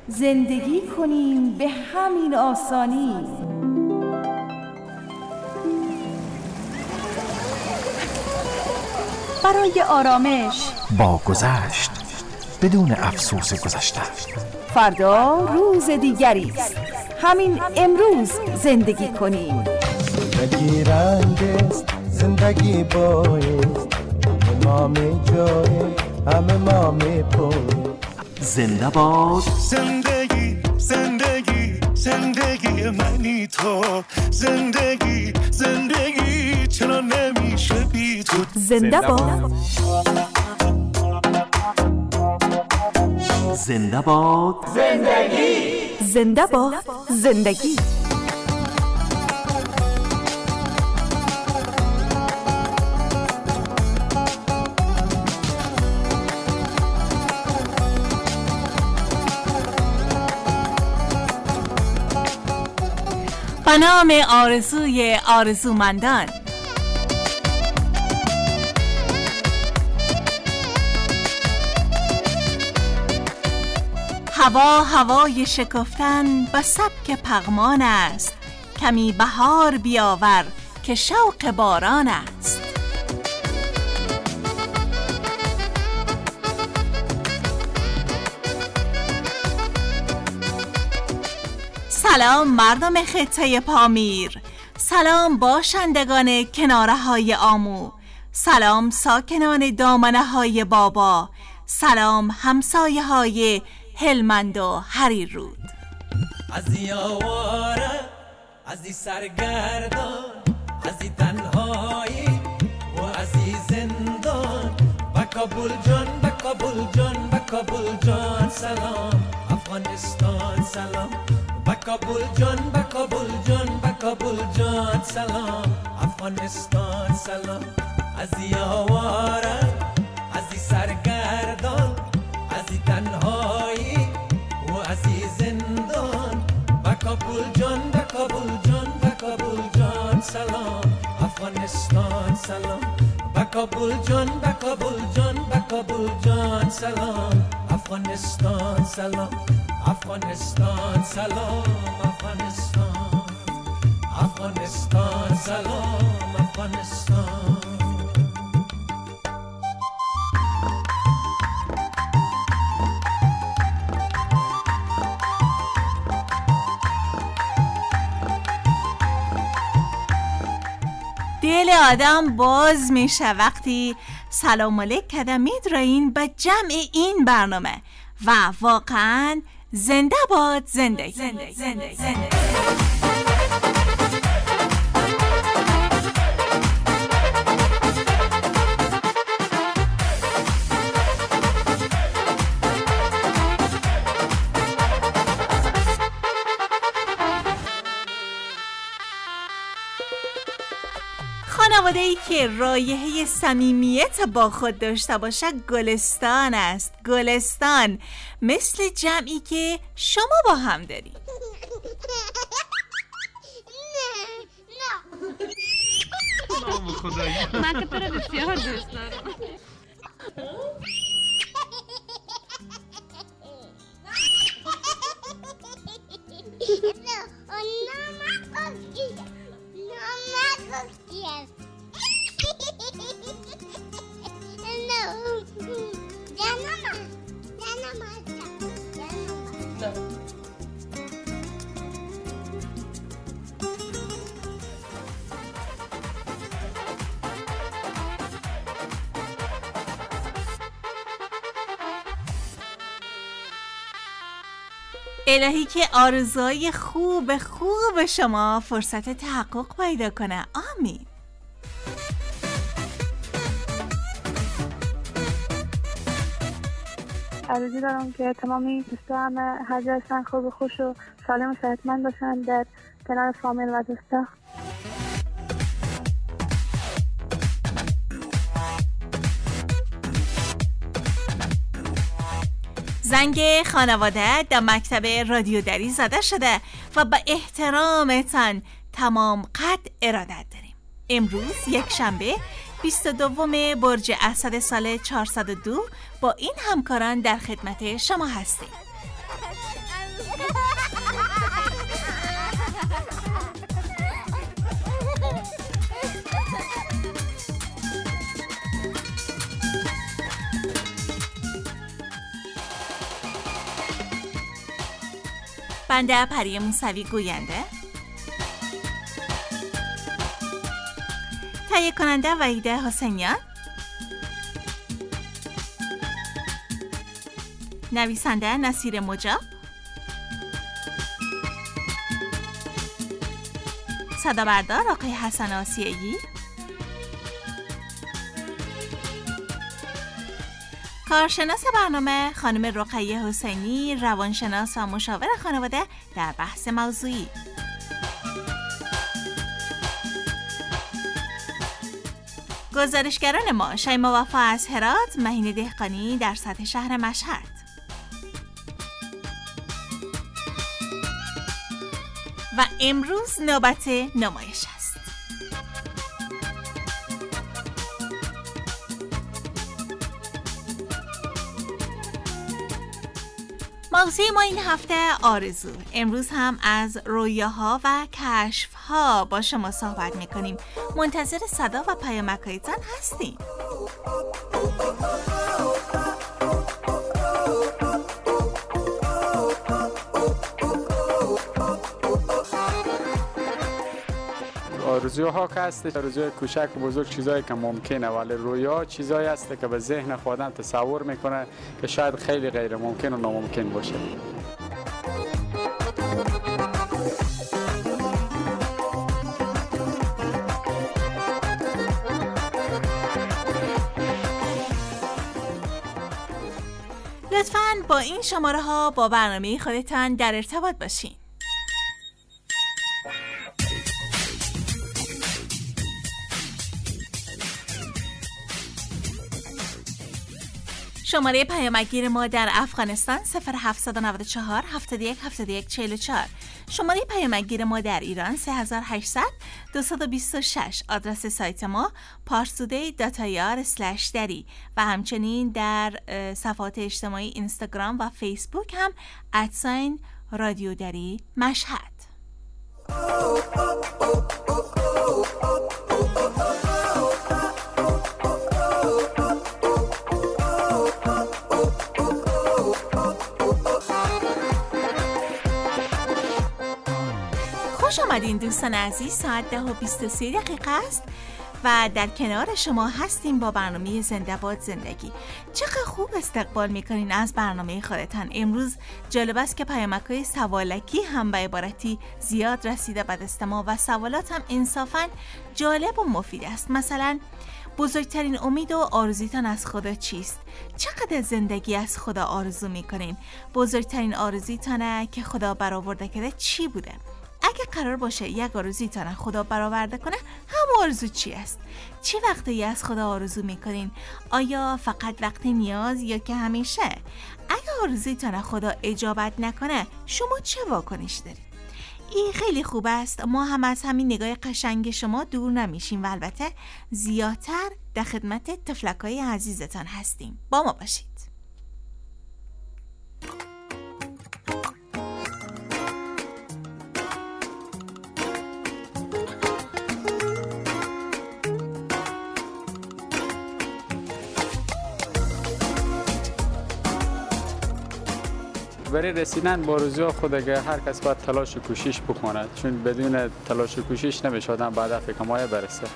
زندگی کنیم به همین آسانی. برای آرامش با گذشت بدون افسوس گذشته. فردا روز دیگری است. همین امروز زندگی کنیم. زندگی رنگ است، زندگی بایست، ما می جای همه ما می پوی. زنده باد زندگی، زندگی، زندگی منی تو. زندگی، زندگی چرا نمیشه بی تو. زنده باد. زنده باد زندگی. زنده باد زندگی. به نام آرزوی آرزومندان. هوا هوای شکفتن به سبک پغمان است، کمی بهار بیاور که شوق باران است. سلام مردم خطه پامیر، سلام باشندگان کناره های آمو، سلام ساکنان دامنه های بابا، سلام همسایه های هلمند و هری رود. از این آواره، از این سرگردان، از این تنهایی و از این زندان، با کابل جان، با کابل جان، با کابل جان سلام. افغانستان سلام. با کابل جان، با کابل جان، با کابل جان سلام. افغانستان سلام. از این آواره، از این سرگردان، از این تنهایی و از این زندان، با کابل جان، با کابل جان، با کابل جان سلام. افغانستان سلام. با کابل جان، با کابل جان، با کابل جان سلام. افغانستان سلام. افغانستان سلام. افغانستان، افغانستان سلام. افغانستان. دل آدم باز میشه وقتی سلام علیک کده میدرین به جمع این برنامه و واقعا زنده باد زندگی. زنده زنده زنده. خانواده‌ای که رایحه صمیمیت با خود داشته باشه گلستان است. گلستان مثل جمعی که شما با هم دارید. من که تو رو بسیار دوست دارم. الهی که آرزوهای خوب خوب شما فرصت تحقق پیدا کنه. آمین. آرزو دارم که تمامی دوستان هر جا هستن خوب و خوش و سالم و صحتمند باشن در کنار فامیل و دوستا. زنگ خانواده در مکتب رادیو دری زده شده و به احترامتان تمام قد ارادت داریم. امروز یک شنبه 22 برج اسد سال 402 با این همکاران در خدمت شما هستیم. بنده پری موسوی گوینده، تهیه کننده وحیده حسینیان، نویسنده نصیر مجاب، صدا بردار آقای حسن آسیایی، کارشناس برنامه خانم رقیه حسینی، روانشناس و مشاور خانواده در بحث موضوعی. گزارشگران ما شیما وفا از هرات، مهین دهقانی در سطح شهر مشهد. و امروز نوبت نمایش است. موضوع ما این هفته آرزو. امروز هم از رویاها و کشفها با شما صحبت میکنیم. منتظر صدا و پیامک‌هایتان هستیم. آرزوها که هست، آرزوی کوچک و بزرگ چیزایی که ممکنه، ولی رویا چیزایی هست که به ذهن خودم تصور میکنه که شاید خیلی غیر ممکن و ناممکن باشه. لطفاً با این شماره ها با برنامه خودتان در ارتباط باشین. شماره پیامگیر ما در افغانستان 0794 71 71 44. شماره پیامگیر ما در ایران 3800 226. آدرس سایت ما parstoday.ir/dari و همچنین در صفحات اجتماعی اینستاگرام و فیسبوک هم @رادیو دری مشهد. خوش آمدین دوستان عزیز. ساعت 10:23 است و در کنار شما هستیم با برنامه زنده باد زندگی. چقدر خوب استقبال میکنین از برنامه خودتان. امروز جالب است که پیامک‌های سوالکی هم به عبارتی زیاد رسیده به دست ما و سوالات هم انصافاً جالب و مفید است. مثلا بزرگترین امید و آرزویتان از خدا چیست؟ چقدر زندگی از خدا آرزو میکنین؟ بزرگترین آرزویتانه که خدا برآورده کرده چی بوده؟ اگه قرار باشه یک آرزویتان خدا برآورده کنه، هم آرزو چی است؟ چی وقتی از خدا آرزو میکنین؟ آیا فقط وقتی نیاز یا که همیشه؟ اگه آرزویتان خدا اجابت نکنه، شما چه واکنش دارید؟ این خیلی خوب است. ما هم از همین نگاه قشنگ شما دور نمیشیم و البته زیادتر در خدمت طفلکای عزیزتان هستیم. با ما باشید. برای رسیدن به آرزوی خود که هر کس باید تلاش و کوشش بکنه، چون بدون تلاش و کوشش نمیشه آدم به هدف کمایه برسه.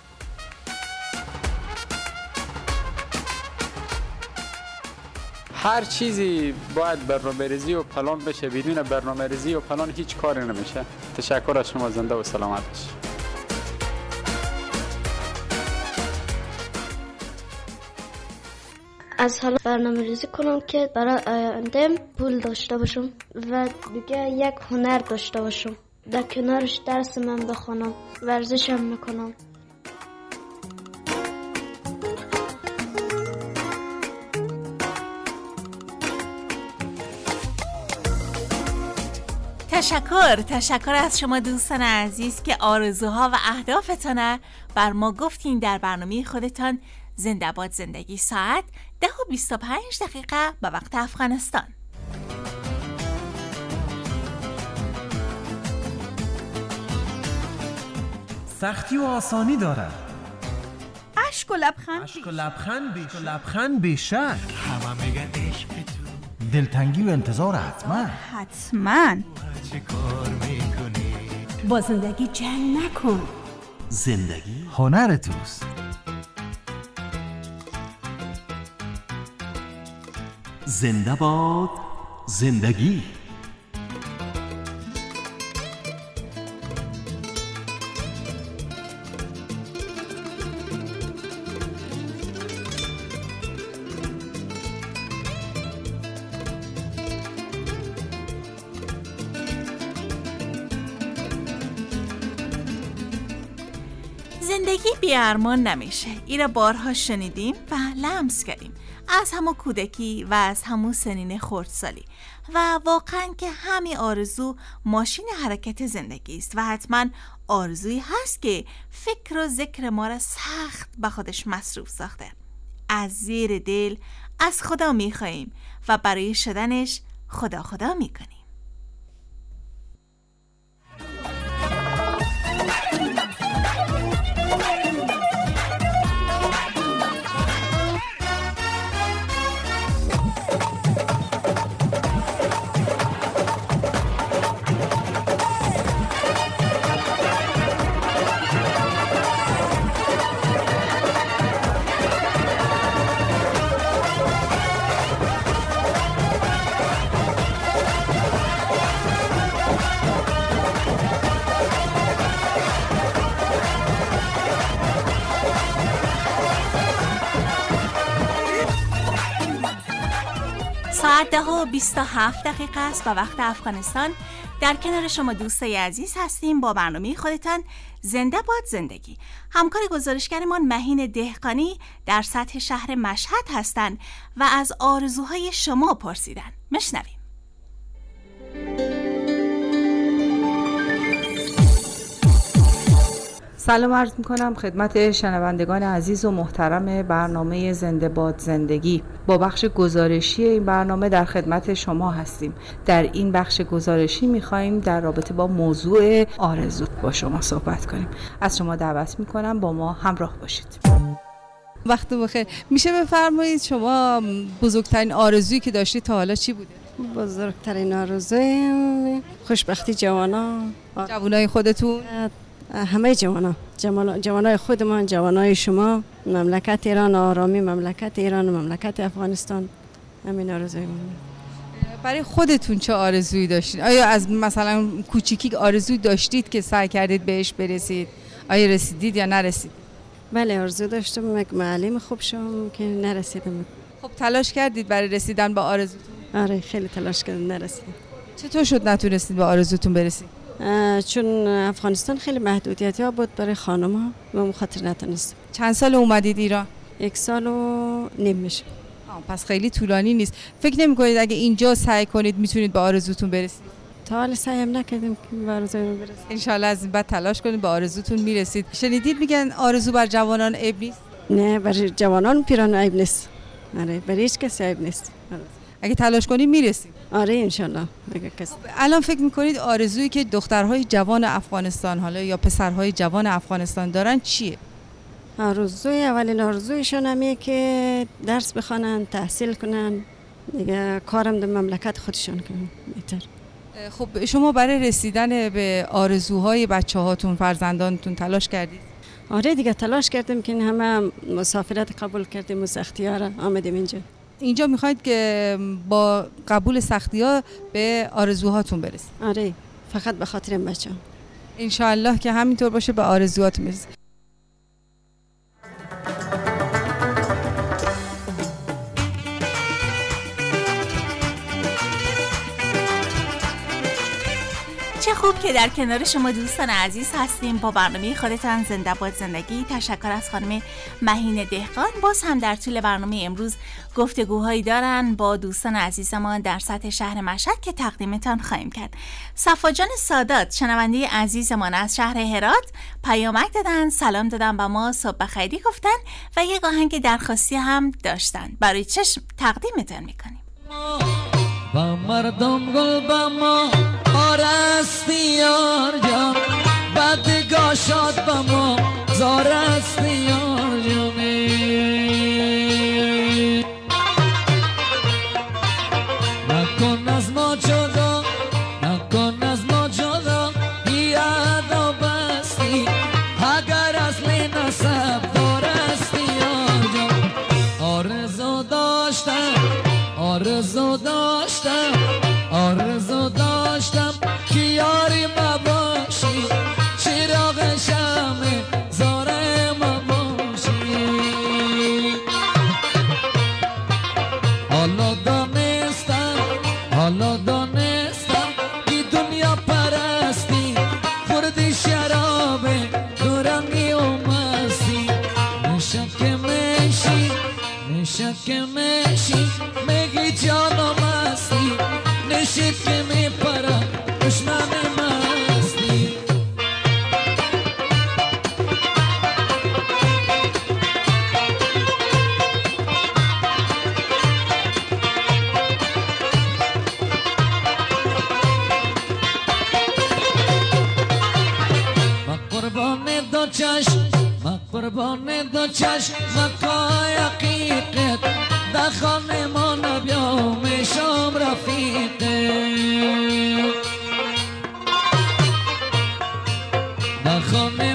هر چیزی باید برنامه‌ریزی و پلان بشه. بدون برنامه‌ریزی و پلان هیچ کاری نمیشه. تشکر از شما. زنده و سلامت باشید. از حالا برنامه‌ریزی کنم که برای آینده‌ام پول داشته باشم و دیگه یک هنر داشته باشم. در کنارش درس من بخونم، ورزشم میکنم. تشکر از شما دوستان عزیز که آرزوها و اهدافتان بر ما گفتین در برنامه خودتان زنده باد زندگی. ساعت 10:25 به وقت افغانستان. سختی و آسانی دارد. اشک و لبخند بیشک. همه میگن عشق تو دلتنگی و انتظار حتما با زندگی جنگ نکن. زندگی هنر توست. زنده باد زندگی. زندگی بی‌ارمان نمیشه. اینا بارها شنیدیم و لمس کردیم، از همون کودکی و از همون سنین خردسالی، و واقعا که همین آرزو ماشین حرکت زندگی است و حتما آرزویی هست که فکر و ذکر ما را سخت به خودش مصروف ساخته. از زیر دل از خدا میخواییم و برای شدنش خدا میکنیم. ساعت 10:27 است و وقت افغانستان. در کنار شما دوستای عزیز هستیم با برنامه خودتان زنده باد زندگی. همکار گزارشگرمان مهین دهقانی در سطح شهر مشهد هستند و از آرزوهای شما پرسیدن. مشنویم. سلام عرض میکنم خدمت شنوندگان عزیز و محترم برنامه زنده باد زندگی. با بخش گزارشی این برنامه در خدمت شما هستیم. در این بخش گزارشی میخواییم در رابطه با موضوع آرزو با شما صحبت کنیم. از شما دعوت میکنم با ما همراه باشید. وقت بخیر. میشه بفرمایید شما بزرگترین آرزویی که داشتید تا حالا چی بوده؟ بزرگترین آرزوی خوشبختی جوانای خودتون، همه جوانای خودمان، جوانای شما، مملکت ایران، آرامی مملکت ایران و مملکت افغانستان. همین آرزوی من. برای خودتون چه آرزویی داشتید؟ آیا از مثلا کوچیکی آرزویی داشتید که سعی کردید بهش برسید؟ آیا رسیدید یا نرسید؟ بله آرزو داشتم یک معلم خوب شم که نرسیدم. خب تلاش کردید برای رسیدن به آرزوتون؟ آره خیلی تلاش کردم نرسیدم. چطور شد نتونستید به آرزوتون برسید؟ چون افغانستان خیلی محدودیتی ها بود برای خانم‌ها و مخاطر نتونستم. چند سال اومدید ایران؟ 1.5 سال میشه. پس خیلی طولانی نیست. فکر نمی‌کنید اگه اینجا سعی کنید میتونید به آرزوتون برسید؟ تا حالا سعی هم نکردیم که به آرزومون برسیم. ان شاءالله از این بعد تلاش کنید به آرزوتون میرسید. شنیدید میگن آرزو بر جوانان عیب نیست؟ نه برای جوانان پیران عیب نیست. آره برای هیچ کس عیب نیست. اگه تلاش کنید میرسید. آره انشالله. الان فکر میکنید آرزویی که دخترهای جوان افغانستان حالا یا پسرهای جوان افغانستان دارن چیه؟ اولین آرزویشون همه که درس بخونن، تحصیل کنن، دیگه کارم در مملکت خودشون کنن بهتر. خب شما برای رسیدن به آرزوهای بچه‌هاتون، فرزندانتون تلاش کردید؟ آره دیگه تلاش کردیم که همه مسافرت قبول کردیم و سختی‌ها آمدیم اینجا میخواید که با قبول سختی‌ها به آرزوهاتون برسید؟ آره فقط به خاطر این بچه‌ها. ان شاء الله که همینطور باشه به آرزوهاتون برسید. چه خوب که در کنار شما دوستان عزیز هستیم با برنامه خودتان زنده باد زندگی. تشکر از خانم مهین دهقان. باز هم در طول برنامه امروز گفتگوهایی دارن با دوستان عزیزمان در سطح شهر مشهد که تقدیمتان خواهیم کرد. صفا جان سادات شنونده عزیزمان از شهر هرات پیامک دادن، سلام دادن با ما، صبح بخیری گفتن و یک آهنگ درخواستی هم داشتن. برای چشم تقدیمتان میکنیم. با مردم گل با ما آرستی یار جان، بدگاه شاد با ما زارستی یار جانی. داشتم که یاری مباشی چراغ شمع زاره مباشی حالا دانستم که دنیا پرستی خوردی شراب دورنگی و مستی نشک میشی میگی جانم مستی نشید که میپرم دشمن مستی من قربان دو چشم مکای حقیقت در خانه ما نبیا میشم رفیقه در خانه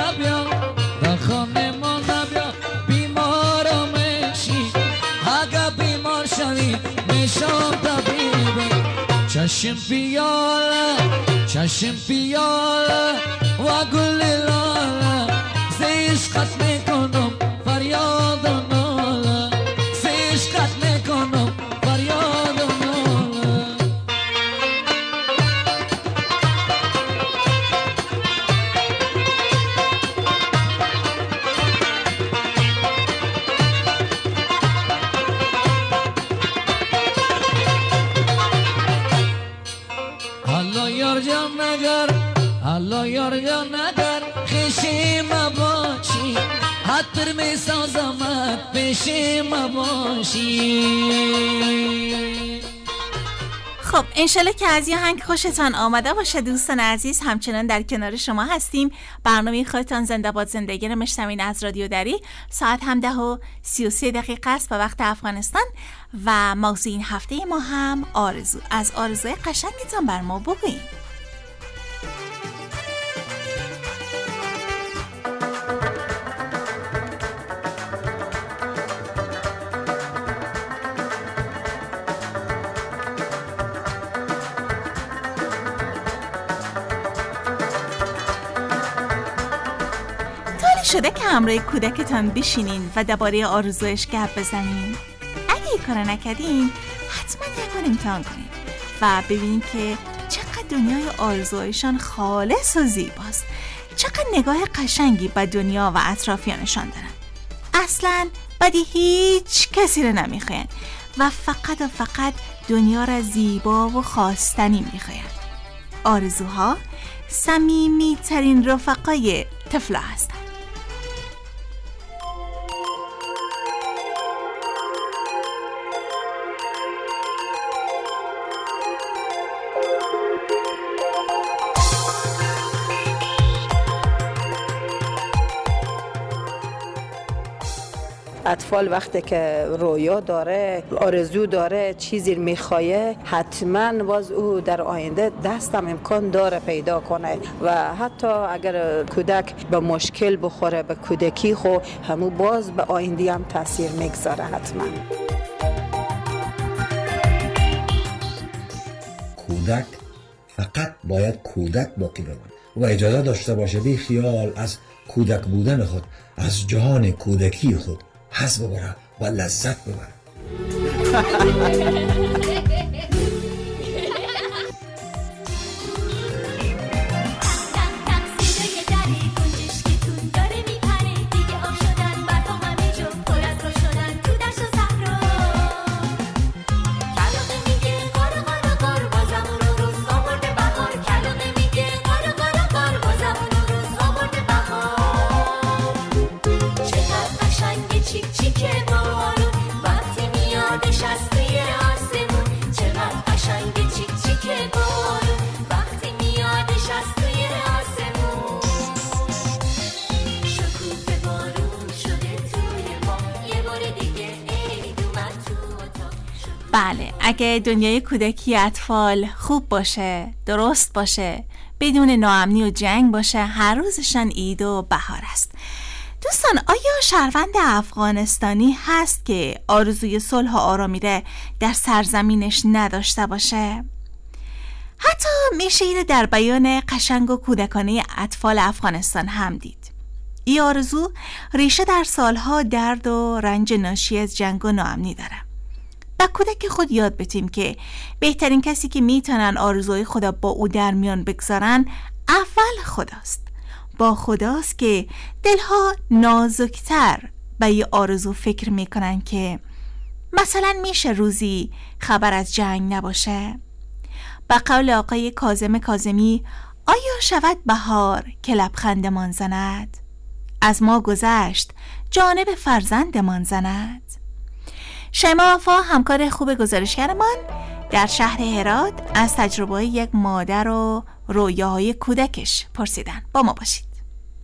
ما نبیا بیمارم میشی اگه بیمار شوی میشم طبیبه چشم پیاله و گل لاله عشقت میکنم فریاد و ناله عشقت میکنم فریاد و ناله حالا یار جان نگر خشیم باشی حتر می سازمت پیشیم باشی. خب انشالله که از یه هنگ خوشتان آمده باشه دوستان عزیز. همچنان در کنار شما هستیم. برنامه خودتان زنده باد زندگی رو میشنوین از رادیو دری. ساعت هم 10:33 است به وقت افغانستان و موضوع این هفته ما هم آرزو. از آرزوی قشنگتان بر ما بگوین. شده که همراه کودکتان بشینین و درباره آرزویش گپ بزنین. اگه این کار نکردین حتما یک امتحان کنین و ببینین که چقدر دنیای آرزوهایشان خالص و زیباست، چقدر نگاه قشنگی به دنیا و اطرافیانشان دارن. اصلا بدی هیچ کسی رو نمیخواین و فقط دنیا را زیبا و خواستنی میخواین. آرزوها صمیمی ترین رفقای طفلا هستن. اطفال وقتی که رویا داره، آرزو داره، چیزی میخواه، حتما باز او در آینده دستم امکان داره پیدا کنه و حتی اگر کودک به مشکل بخوره به کودکی خو همو باز به آینده هم تاثیر میگذاره. حتما کودک فقط باید کودک باقی بمونه و اجازه داشته باشه بی خیال از کودک بودن خود، از جهان کودکی خود حظ ببره و لذت ببره. بله، اگه دنیای کودکی اطفال خوب باشه، درست باشه، بدون ناامنی و جنگ باشه، هر روزشان عید و بهار است. دوستان، آیا شهروند افغانستانی هست که آرزوی صلح و آرامی در سرزمینش نداشته باشه؟ حتی میشه اینو در بیان قشنگ و کودکانه اطفال افغانستان هم دید. این آرزو ریشه در سالها درد و رنج ناشی از جنگ و ناامنی داره. با کودک خود یاد بدیم که بهترین کسی که میتونن آرزوی خدا با او در میان بگذارن اول خداست. با خداست که دلها نازکتر به یه آرزو فکر میکنن که مثلا میشه روزی خبر از جنگ نباشه. به قول آقای کاظم کاظمی، آیا شود بهار که لبخندمان زند؟ از ما گذشت جانب فرزندمان زند. شیما وفا همکار خوب گزارشگرمان در شهر هرات از تجربه یک مادر و رویاهای کودکش پرسیدن. با ما باشید.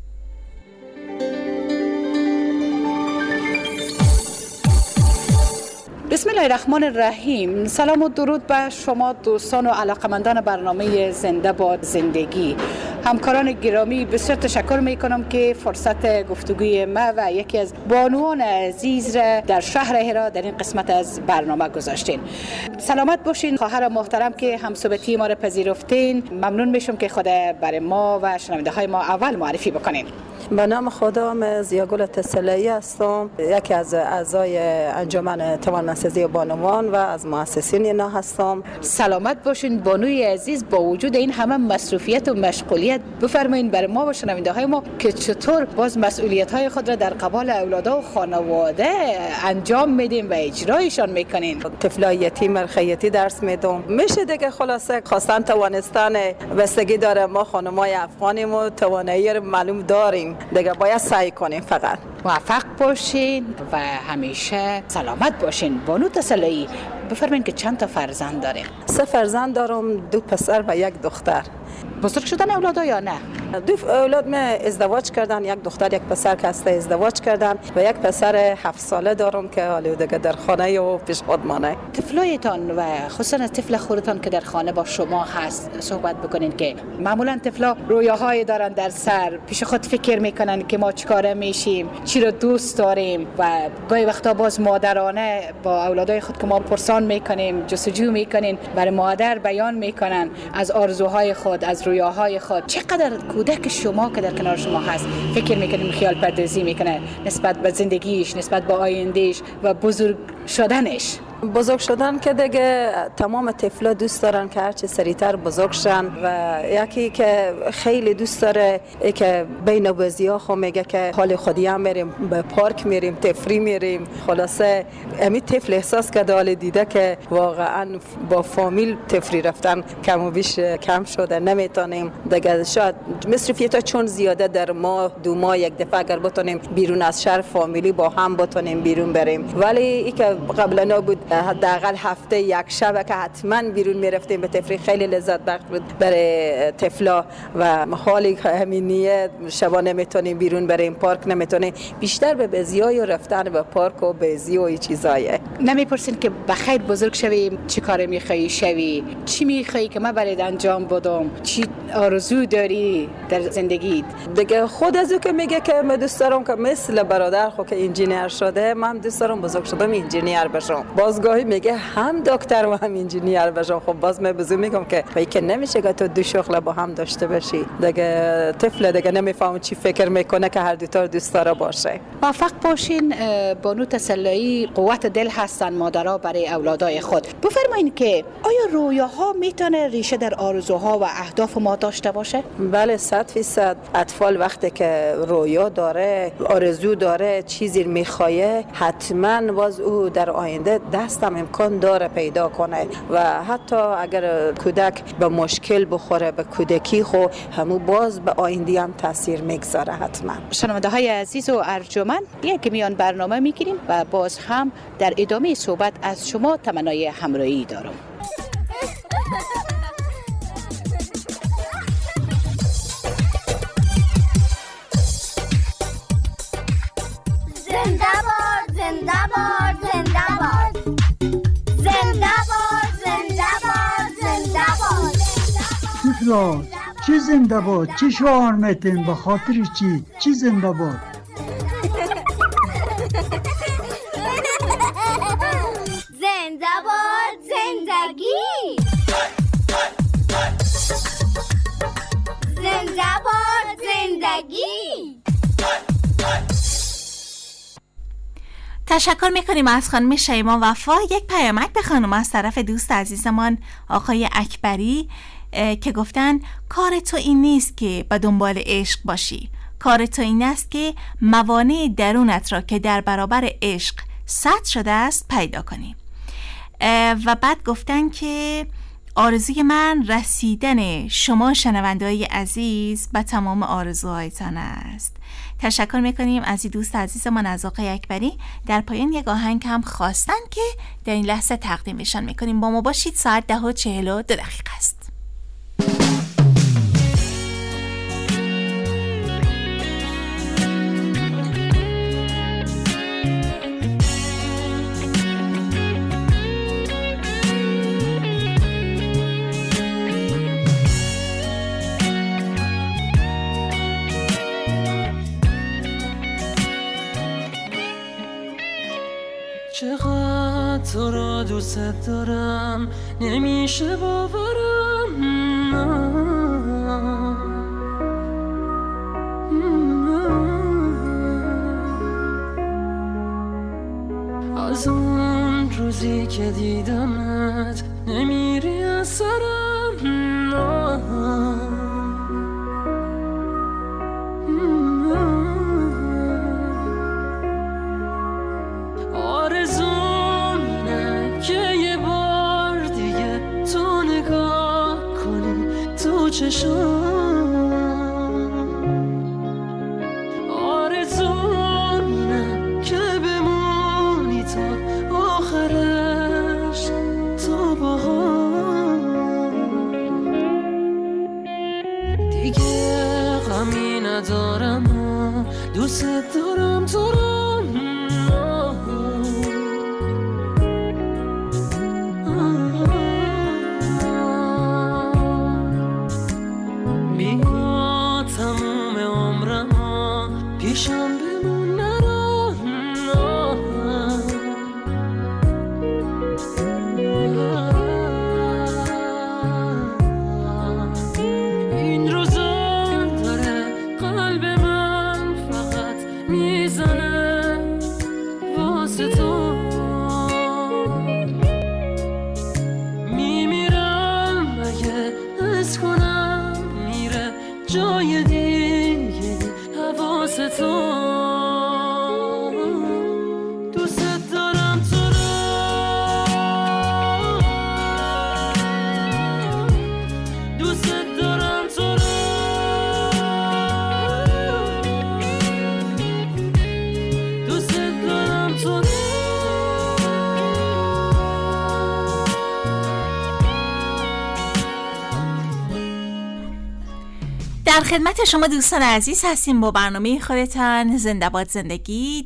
بسم الله الرحمن الرحیم. سلام و درود به شما دوستان و علاقمندان برنامه زنده باد زندگی. همکاران گرامی، بسیار تشکر میکنم که فرصت گفتگوی ما و یکی از بانوان عزیز را در شهر هرات در این قسمت از برنامه گذاشتین. سلامت باشین خواهر محترم که همصحبتی ما را پذیرفتین. ممنون میشم که خود برای ما و شنونده های ما اول معرفی بکنین. به نام خدا زیاگل تسلیعی هستم، یکی از اعضای انجمن توانمندسازی بانوان و از مؤسسین اینا هستم. سلامت باشین بانوی عزیز. با وجود این همه مصروفیت و مشغولیت بفرمایید برای ما و شنونده های ما که چطور باز مسئولیت های خود را در قبال اولادا و خانواده انجام میدیم و اجرایشان میکنین. طفلای یتیم خیاطی درس میدم. میشه دیگه خلاصه خواستن توانستن بستگی داره. ما خانمای افغانیم و توانایی رو معلوم داریم، دیگه باید سعی کنیم. فقط موفق باشین و همیشه سلامت باشین. بانو تسلیعی، بفرمایید که چند تا فرزند دارین؟ 3 فرزند دارم، 2 پسر و 1 دختر. بزرگ شدن اولادا یا نه؟ 2 اولاد من ازدواج کردن، 1 دختر 1 پسر که هسته ازدواج کردن و 1 پسر 7 ساله دارم که حالا دیگه در خانه و پیش خودمانه. طفلایتان و خصوصا طفل خودتان که در خانه با شما هست صحبت بکنین که معمولا طفلا رویاهایی دارن در سر، پیش خود فکر میکنن که ما چیکاره میشیم، چی رو دوست داریم و گاهی وقتا باز مادرانه با اولادای خود که ما پرسان میکنیم، جستجو میکنین، برای مادر بیان میکنن از آرزوهای خود، از رویاهای خود. چقدر کودک شما که در کنار شما هست فکر میکنیم، خیال پردازی میکنه نسبت به زندگیش، نسبت به آیندهش و بزرگ شدنش؟ بزرگ شدن که دیگه تمام طفلا دوست دارن که هرچی سریعتر بزرگ شن و یکی که خیلی دوست داره که بین بازی‌ها خو میگه که حال خودی هم بریم به پارک میریم، تفریح میریم. خلاصه امی طفل احساس کرده حال دیده که واقعا با فامیل تفریح رفتن کم و بیش کم شده، نمیتونیم دیگه. شاید مصرفیت چون زیاده در ماه 2 ماه یک دفعه اگر بتونیم بیرون از شهر فامیلی با هم بتونیم بیرون بریم، ولی ای که قبلا نبود حداقل هفته 1 شب که حتما بیرون میرفتیم به تفریح، خیلی لذت بخش بود برای طفلا و حالی همینیه شبا نمیتونیم بیرون بریم، پارک نمیتونیم، بیشتر به بازیای رفتن به پارک و بازی و این چیزایه. نمیپرسین که بخیر بزرگ شوی چی کار میخوای شوی، چی میخوای که من برات انجام بدم، چی آرزو داری در زندگیت؟ دیگه خود از او که میگه که من دوست دارم که مثل برادر خود که انجینیر شده، من دوست دارم بزرگ شدم انجینیر بشم. بازگاهی میگه هم دکتر و هم انجینیر بشم. خب باز من بزرگ میگم که وای که نمیشه که تو 2 شغل با هم داشته باشی. دیگه طفل دیگه نمیفهم چی فکر میکنه که هر دو تا دوست داره باشه. موفق باشین. بانو تسلیعی قوت دل هستن مادرها برای اولادای خود. بفرمایید که آیا رویاها میتونه ریشه در آرزوها و اهداف ما داشته باشه؟ بله 100%. اطفال وقتی که رویا داره، آرزو داره، چیزی میخواه، حتما باز او در آینده دستم امکان داره پیدا کنه و حتی اگر کودک به مشکل بخوره به کودکی خو همو باز به آینده هم تاثیر میگذاره حتما. شنونده های عزیز و ارجمند، یک میان برنامه میگیریم و باز هم در ادامه صحبت از شما تمنای همراهی دارم. زنده باد، زنده باد، زنده باد. زنده باد، زنده باد، زنده باد. طفلا چی زنده باد؟ چی شعار میتین؟ به خاطر چی زنده باد؟ تشکر میکنیم از خانم شیما وفا. یک پیامک به خانم از طرف دوست عزیزمان آقای اکبری که گفتن کار تو این نیست که به دنبال عشق باشی، کار تو این است که موانع درونت را که در برابر عشق سد شده است پیدا کنی. و بعد گفتن که آرزوی من رسیدن شما شنونده‌های عزیز به تمام آرزوهایتان است. تشکر میکنیم از این دوست عزیزمان از آقای اکبری. در پایان یک آهنگ هم خواستن که در این لحظه تقدیمشان میکنیم. با ما باشید. ساعت 10:42 است. چقدر تو را دوست دارم نمیشه باورم، از اون روزی که دیدمت نمیری از سرم، آرزو اینه که بمونی تا آخرش تو با هم، دیگه غمی ندارم دوست دارم تو را. در خدمت شما دوستان عزیز هستیم با برنامه خودتان زنده باد زندگی.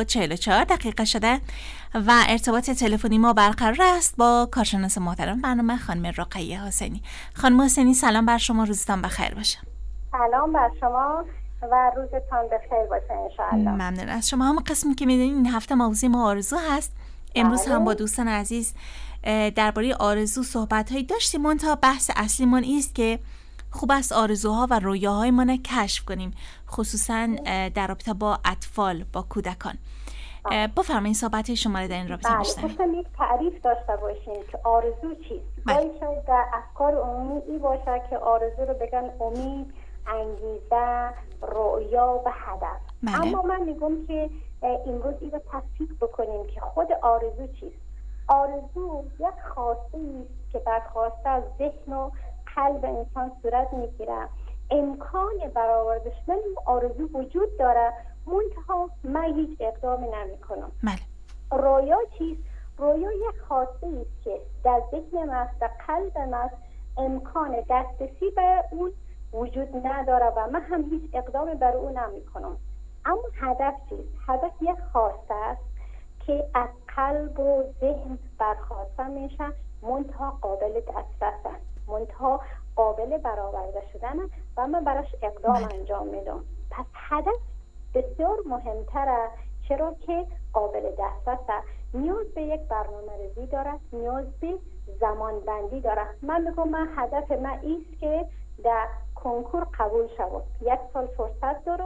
10:44 شده و ارتباط تلفنی ما برقرار است با کارشناس محترم برنامه خانم رقیه حسینی. خانم حسینی سلام بر شما، روزتان بخیر باشه. سلام بر شما و روزتان بخیر باشه انشاءالله. ممنون از شما. هم قسمی که میدونید این هفته موضوع ما آرزو هست. امروز هم با دوستان عزیز درباره آرزو صحبت‌هایی داشتیم. منتها بحث اصلیمون است که خوب است آرزوها و رویاهای ما کشف کنیم، خصوصا در رابطه با اطفال، با کودکان. بفرمایید صحبت شما رو در این رابطه بشنویم. خواستم یک تعریف داشته باشیم که آرزو چیست. گاهی شاید در افکار عمومی این باشه که آرزو رو بگن امید، انگیزه، رویا و هدف. اما من میگم که امروز این رو تفکیک بکنیم که خود آرزو چیست. آرزو یک خواسته است که برخواسته از ذهن و قلب انسان صورت میگیره. امکان برآورده شدن آرزو وجود داره، منتها من هیچ اقدامی نمیکنم. رویا چیست؟ رویا یک خواسته است که در ذهن من است، در قلب من است، امکان دسترسی به اون وجود نداره و من هم هیچ اقدامی برای اون نمیکنم. اما هدف چیست؟ هدف یک خواسته است که از قلب و ذهن برخواسته میشه، منتها قابل دسترس است، منتها قابل برآورده شدن و من براش اقدام انجام میدم. پس هدف بسیار مهمتره، چرا که قابل دسترس است. نیاز به یک برنامه‌ریزی داره، نیاز به زمان بندی داره. من میگم من هدف من ایست که در کنکور قبول شوم. 1 سال فرصت دارم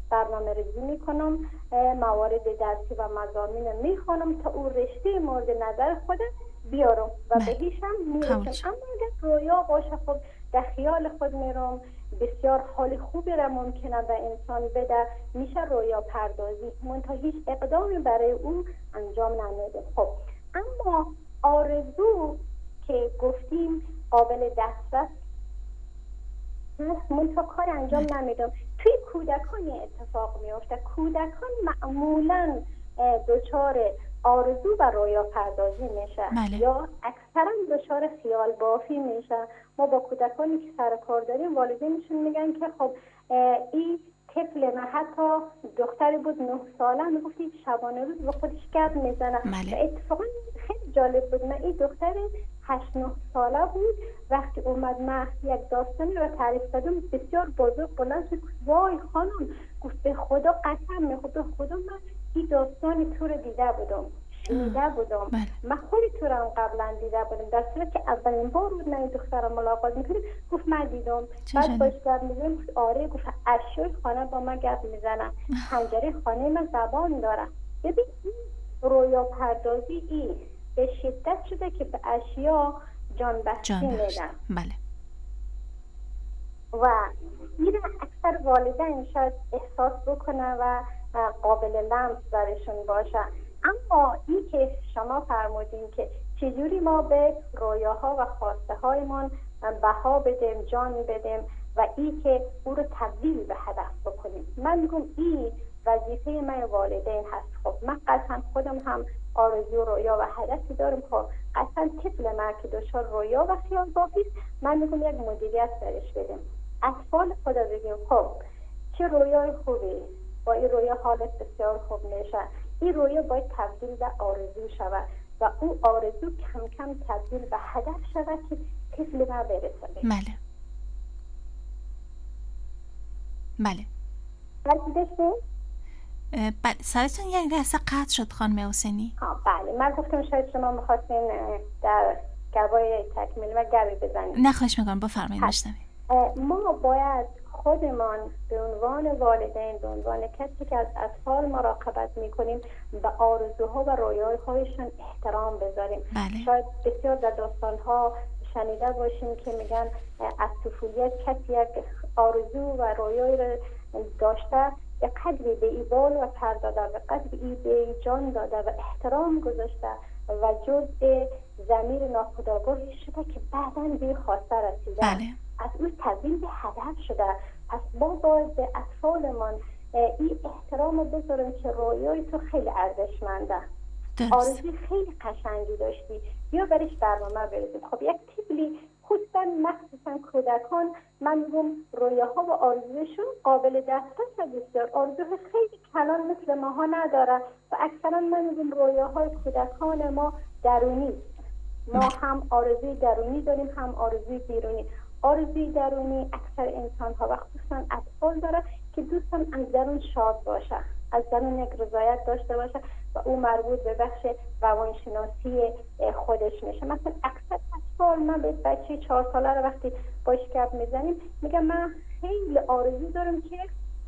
برنامه ریزی میکنم، موارد درسی و مضامین میخونم تا اون رشته مورد نظر خودم بیارم و به هیچم میرسم. اما اگر رویا باشه خب در خیال خود میرم، بسیار حال خوبی را ممکنه به انسان بده، میشه رویا پردازی، منتها هیچ اقدامی برای اون انجام نمیده. خب اما آرزو که گفتیم قابل دسترس منتها کار انجام نمیدم. توی کودکان اتفاق میفته. کودکان معمولا دچار آرزو و رویا پردازی میشه یا اکثرا دچار خیال بافی میشه. ما با کودکانی که سر کار داریم والدینشون میگن که خب این طفل من، حتی دختری بود 9 ساله، میگفتی شبانه روز به خودش گرد میزنه و اتفاقا خیلی جالب بود. من این دختر 8-9 ساله بود، وقتی اومد من یک داستانی رو تعریف کردم بسیار بزرگ بلند شد، وای خانم، گفت به خدا قسم میخوام، به خدا من این داستانی تو رو دیده بودم، شنیده بودم، من خودی تو رو قبلا دیده بودم، در صورتی که اولین بار بود من این دختر رو ملاقات میکنیم. گفت من دیدم. بعد باش گرد میزنم. گفت آره. گفت اشیای خانه با من گرد میزنم، پنجره خانه من زبان داره. ببین این رویا پردازی این به شدت شده که به اشیا جان بخشی میدن. بله. و این اکثر والدین شاید احساس بکنه و قابل لمس برشون باشه. اما این که شما فرمودین که چجوری ما به رویاها و خواسته هایمان بها بدیم، جان بدیم و این که او رو تبدیل به هدف بکنیم، من میگم این وظیفه من والدین هست. خب من قطعا خودم هم آرزو، رویا و هدفی دارم. خب قطعا طفل من که دچار رویا و خیال بافی است، من میگم یک مدیریت برش بدیم. اطفال خدا بگیم خب چه رویای خوبی، با این رویا حالت بسیار خوب میشه، این رویا باید تبدیل به آرزو شود و او آرزو کم کم تبدیل به هدف شود که طفل ما برسه. بله. بله. بله. سرتون یک لحظه قطع شد خانم حسینی. بله. من گفتم شاید شما می‌خواستین در گوای تکمیل و گوی بزنید. نه خواهش می‌کنم، بفرمایید میشنویم. ما باید خودمان به عنوان والدین، به عنوان کسی که از اطفال مراقبت میکنیم، به آرزوها و رویاهایشان احترام بذاریم. بله. شاید بسیار در داستانها شنیده باشیم که میگن از طفولیت کسی یک آرزو و رویایی رو داشته، به قدری به ای بال و پر داده، به قدری به ای جان داده و احترام گذاشته و جزء ضمیر ناخودآگاهی شده که بعداً به خواسته رسیده. بله. از اون تبدیل به هدف شده. پس ما باید به اطفالمان این احترام رو بذاریم که رویای تو خیلی ارزشمنده، آرزوی خیلی قشنگی داشتی، یا برش برنامه بریزیم. خب یک طفلی خصوصا مخصوصا کودکان، من میگم رویاها و آرزوشون قابل دسترس بسیار، آرزوهای خیلی کلان مثل ماها نداره و اکثرا من میگم رویاهای کودکان ما درونی. ما هم آرزوی درونی داریم، هم آرزوی بیرونی. آرزوی درونی اکثر انسان ها و خصوصا اطفال داره که دوستان از درون شاد باشه، از درون یک رضایت داشته باشه و او مربوط به بخش روانشناسی خودش میشه. مثلا اکثر اطفال، من به بچه 4 ساله رو وقتی باش گپ میزنیم میگم من خیلی آرزو دارم که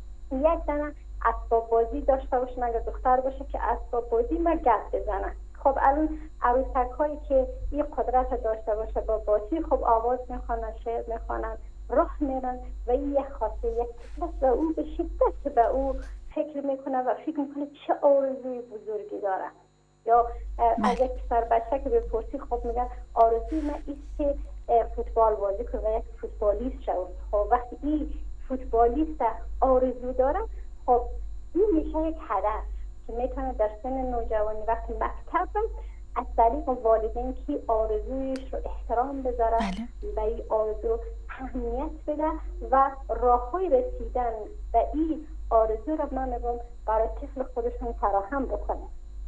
یک دانه اسباب بازی داشته باشم، اگر دختر باشه که اسباب بازی من گپ بزنم. خب الان عروسک هایی که این قدرت داشته باشه با بازی، خب آواز میخوانن، شعر میخوانن، راه میرن و این یک خواسته یک طفل و او به شدت به او فکر میکنه و فکر میکنه چه آرزوی بزرگی داره. یا از یک پسر بچه که بپرسی خب میگن آرزوی من ایست فوتبال بازی کنه و یک فوتبالیست شد. خب وقتی این فوتبالیست آرزو داره، خب این میشه یک هدف که میتونه در سن نوجوانی وقتی مکتب از طریق والدین که آرزویش رو احترام بذاره و این آرزو اهمیت بده و راههای رسیدن به این آرزو رو من میگم برای طفل خودشون فراهم بکنه.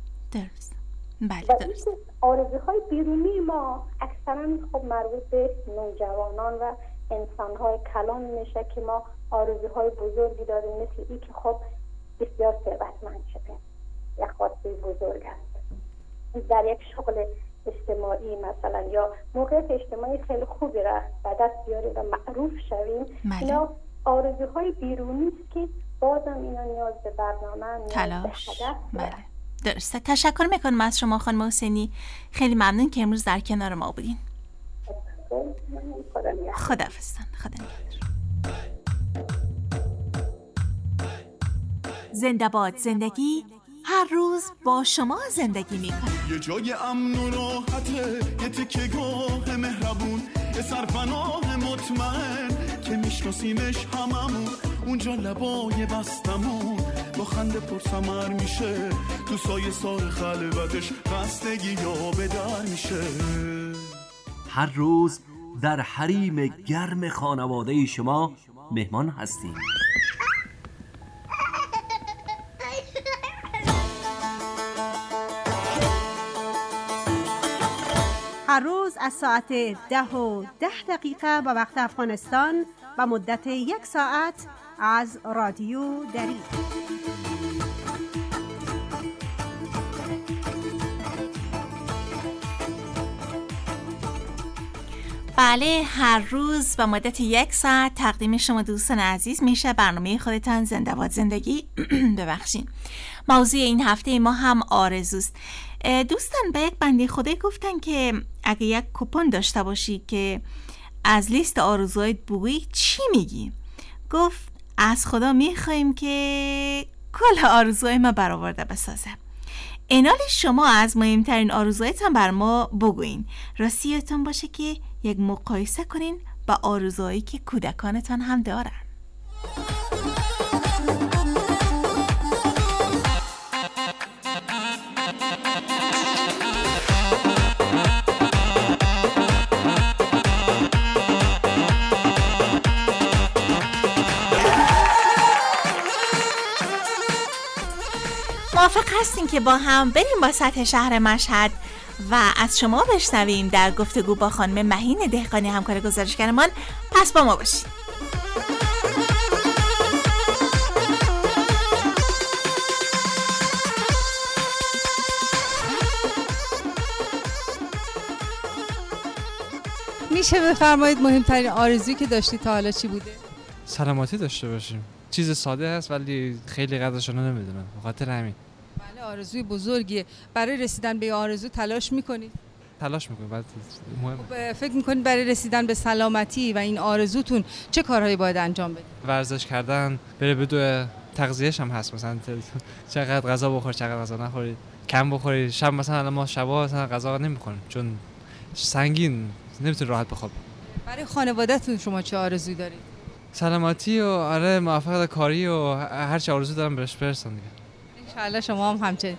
درست. بله درست. آرزوهای بیرونی ما اکثرا خب مربوط به نوجوانان و انسانهای کلان میشه که ما آرزوهای بزرگی داریم، مثل این که خب بسیار ثروتمند شده، یک خواسته بزرگ است، در یک شغل اجتماعی مثلا یا موقعیت اجتماعی خیلی خوبی را به دست بیاریم و معروف شویم. اینا آرزوهای بیرونی است که بازم اینا نیاز به برنامه، تلاش. نیاز به هدف. بله درسته. تشکر میکنم از شما خانم حسینی، خیلی ممنون که امروز در کنار ما بودین. خداحافظتان. خدا نگهدار. زنده باد زندگی، هر روز با شما زندگی میکنه. یه جای امن و راحته، یه تکه گاه مهربون، یه سرپناه مطمئن که میشناسیمش هممون، اونجا لبای بستمون با خنده پرسمر میشه، تو سایه سار خلوتش خستگی یا به در میشه. هر روز در حریم گرم خانواده شما مهمان هستیم. هر روز از ساعت 10:10 به وقت افغانستان و مدت 1 ساعت از رادیو دری. بله، هر روز با مدت 1 ساعت تقدیم شما دوستان عزیز میشه برنامه خودتان زنده باد زندگی. ببخشید. موضوع این هفته ما هم آرزوست. دوستان به یک بنده خدایی گفتن که اگه یک کوپن داشته باشی که از لیست آرزوهایت بگویی چی میگی؟ گفت از خدا میخوایم که کل آرزوهای ما برآورده بسازه. اینال شما از مهمترین آرزوهایتان بر ما بگوین. راستی یادتون باشه که یک مقایسه کنین با آرزوهایی که کودکانتان هم دارن. موافق هستین که با هم بریم با سطح شهر مشهد و از شما بشنویم در گفتگو با خانم مهین دهقانی همکار گزارشگرمان؟ پس با ما باشید. میشه بفرمایید مهمترین آرزویی که داشتی تا حالا چی بوده؟ سلامتی داشته باشیم. چیز ساده است ولی خیلی قدرش رو نمیدونم، به خاطر همین. بله، آرزوی بزرگیه. برای رسیدن به آرزو تلاش میکنید؟ تلاش میکنید. بعد مهمه. فکر میکنید برای رسیدن به سلامتی و این آرزوتون چه کارهایی باید انجام بدید؟ ورزش کردن، بره بدو، تغذیه‌ش هم هست، مثلا چقدر غذا بخور، چقدر غذا نخورید، کم بخورید. شب مثلا ما شبا مثلا غذا نمی‌خوریم چون سنگین نمیتونید راحت بخوابید. برای خانواده‌تون شما چه آرزویی دارید؟ سلامتی و آره موفقیت کاری و هر چه آرزو دارم بهش برسم دیگه. ان شاءالله شما هم همچنین.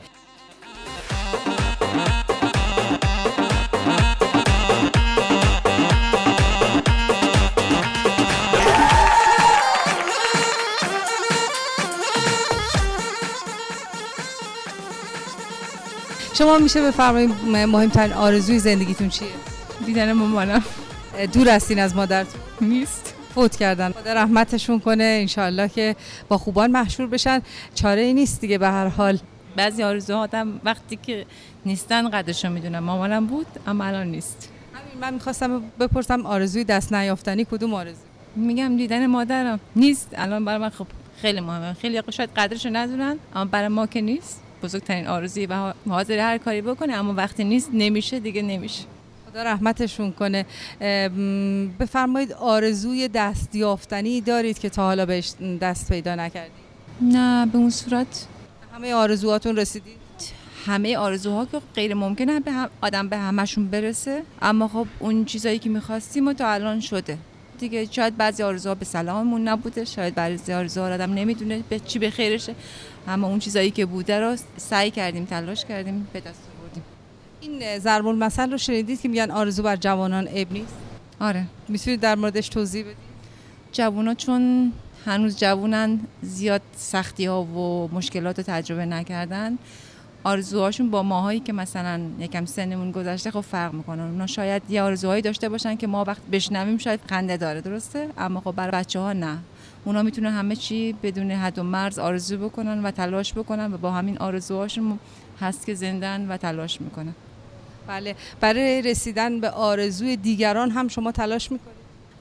شما میشه بفرمایید مهمترین آرزوی زندگیتون چیه؟ دیدن مامانم. دور هستین از مادرتون؟ نیست. فوت کردن. خدا رحمتشون کنه، انشالله که با خوبان محشور بشن. چاره ای نیست دیگه به هر حال. بعضی آرزوها آدم وقتی که نیستن قدرشو میدونم. مامانم بود اما الان نیست. همین من میخواستم بپرسم آرزوی دست نیافتنی کدوم آرزو؟ میگم دیدن مادرم. نیست الان برای من. خب خیلی مهمه. خیلی شاید قدرشو ندونن اما برای ما که نیست بزرگترین آرزویی و حاضر هر کاری بکنه، اما وقتی نیست نمیشه دیگه نمیشه. خدا رحمتشون کنه. بفرمایید آرزوی دست یافتنی دارید که تا حالا بهش دست پیدا نکردید؟ نه به اون صورت. همه آرزوهاتون رسیدید؟ همه آرزوها که غیر ممکنه آدم به همشون برسه، اما خب اون چیزایی که می‌خواستیم و تا الان شده دیگه. شاید بعضی آرزوها به صلاحمون نبوده، شاید بعضی آرزوها آدم نمیدونه به چی به خیرشه، اما اون چیزایی که بوده رو سعی کردیم، تلاش کردیم، به دست آوردیم. این ضرب المثل رو شنیدید که میگن آرزو بر جوانان عیب نیست؟ آره. میتونید در موردش توضیح بدید؟ جوونا چون هنوز جوونن، زیاد سختی‌ها و مشکلات رو تجربه نکردن، آرزوهاشون با ماهایی که مثلا یکم سنمون گذشته خب فرق میکنه. اونا شاید یه آرزوهایی داشته باشن که ما وقت بشنویم شاید خنده داره، درسته؟ اما خب برای بچه‌ها نه. اونا میتونن همه چی بدون حد و مرز آرزو بکنن و تلاش بکنن و با همین آرزوهاشون هست که زندن و تلاش میکنن. بله. برای رسیدن به آرزوی دیگران هم شما تلاش میکنید؟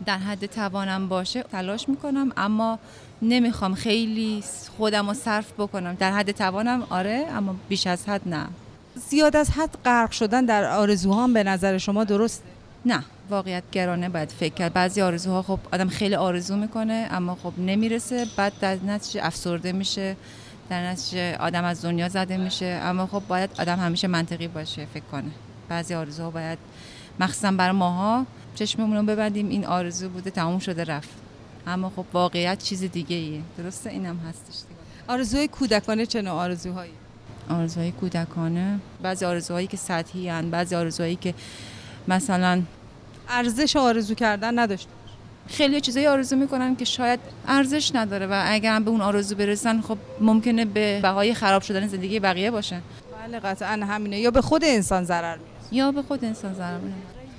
در حد توانم باشه تلاش میکنم، اما نمیخوام خیلی خودم رو صرف بکنم. در حد توانم آره، اما بیش از حد نه. زیاد از حد غرق شدن در آرزوها به نظر شما درسته؟ نه، واقعیت گرانه باید فکر کرد. بعضی آرزوها خب آدم خیلی آرزو میکنه اما خب نمیرسه، بعد در نتیجه افسرده میشه، در نتیجه آدم از دنیا زده میشه. اما خب باید آدم همیشه منطقی باشه، فکر کنه. بعضی آرزوها باید مخصوصا برای ماها چشممون رو ببندیم این آرزو بوده تموم شده رفت، اما خب واقعیت چیز دیگه ایه. درسته اینم هستش دیگه. آرزوهای کودکانه چه نوع آرزوهایی؟ آرزوهای کودکانه بعضی آرزوهایی که سطحی ان، بعضی آرزوهایی که مثلا ارزش آرزو کردن نداشته. خیلی چیزایی آرزو میکنن که شاید ارزش نداره و اگر هم به اون آرزو برسن خب ممکنه به بهای خراب شدن زندگی بقیه باشه. بله قطعا همینه، یا به خود انسان ضرر میرسه یا به خود انسان ضرر میرسه.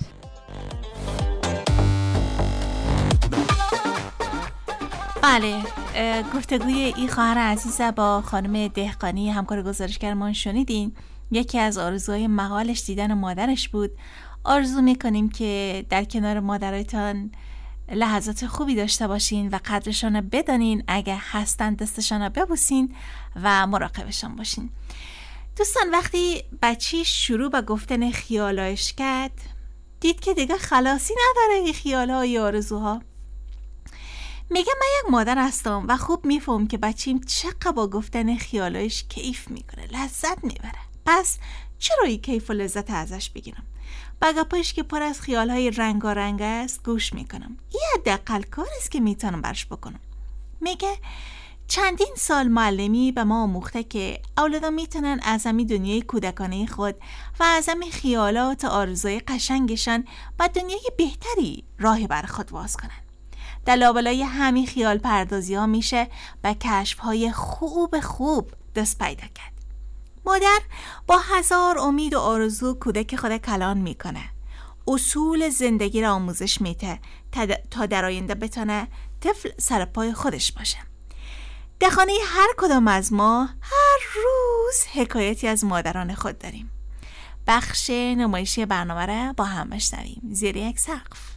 بله، گفتگوی این خواهر عزیز با خانم دهقانی همکار گزارشگرمان شنیدین. یکی از آرزوهای مقالش دیدن مادرش بود. آرزو میکنیم که در کنار مادرایتان لحظات خوبی داشته باشین و قدرشان رو بدانین، اگه هستن دستشان رو ببوسین و مراقبشان باشین. دوستان، وقتی بچی شروع به گفتن خیالایش کرد، دید که دیگه خلاصی نداره این خیال‌های آرزوها. میگم من یک مادر هستم و خوب میفهم که بچیم چقدر با گفتن خیالایش کیف میکنه، لذت میبره. پس چرا این کیف و لذت ازش بگیرم؟ بگاپایش که پر از خیالهای رنگارنگ است گوش میکنم. این حداقل کار است که میتونم برش بکنم. میگه چندین سال معلمی به ما آموخته که اولادا میتونن از همین دنیای کودکانه خود و از همین خیالات و آرزوهای قشنگشان به دنیای بهتری راه بر خود باز کنن. در لابلای همین خیال پردازی ها میشه به کشف های خوب دست پیدا کرد. مادر با هزار امید و آرزو کودک خود کلان میکنه. اصول زندگی را آموزش میده تا در آینده بتونه طفل سر پای خودش باشه. در خانه هر کدام از ما هر روز حکایتی از مادران خود داریم. بخش نمایشی برنامه را با هم بشنویم. زیر یک سقف.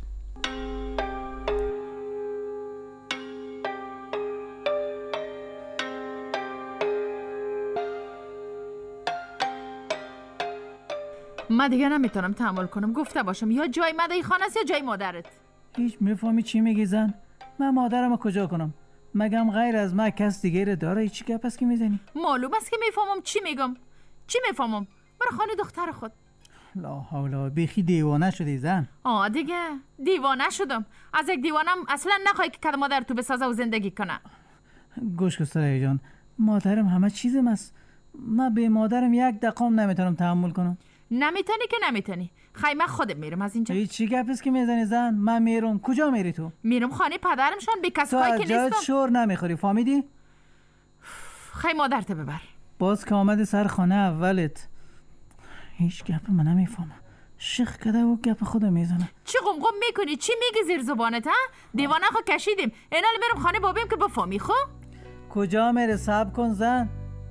من دیگه نمیتونم تحمل کنم. گفته باشم یا جای مدعی خانه است یا جای مادرت. هیچ میفهمی چی میگی زن؟ من مادرم کجا کنم؟ مگم غیر از من کس دیگه داره؟ هیچ گپ است که میزنی؟ معلوم است که میفهمم چی میگم. چی میفهمم؟ برو خانه دختر خود. لا حولا، بیخی دیوانه شدی زن. دیگه دیوانه شدم. از یک دیوانم اصلا نخواهی که کد مادر تو بسازه و زندگی کنه. گوش کن سرای جان، مادرم همه چیزم است. من به مادرم یک دقیقم نمیتونم تحمل کنم. نمیتونی که نمیتونی. خیمه خودم میرم از اینجا. چی گپ است که میزنی زن؟ من میرم. کجا میری تو؟ میرم خانه پدرمشان به کسایی که نیستم. تو از جایت شور نمیخوری، فهمیدی؟ خی مادرت ببر. باز که آمده سر خانه اولت. هیچ گپ من نمیفهمم. شخ کده و گپ خودم میزنه. چی قمقم میکنی؟ چی میگی زیر زبانت ها؟ دیوانه خو کشیدیم. اینا میرم خانه بابیم که بفهمی. خب کجا میره؟ صبر کن زن.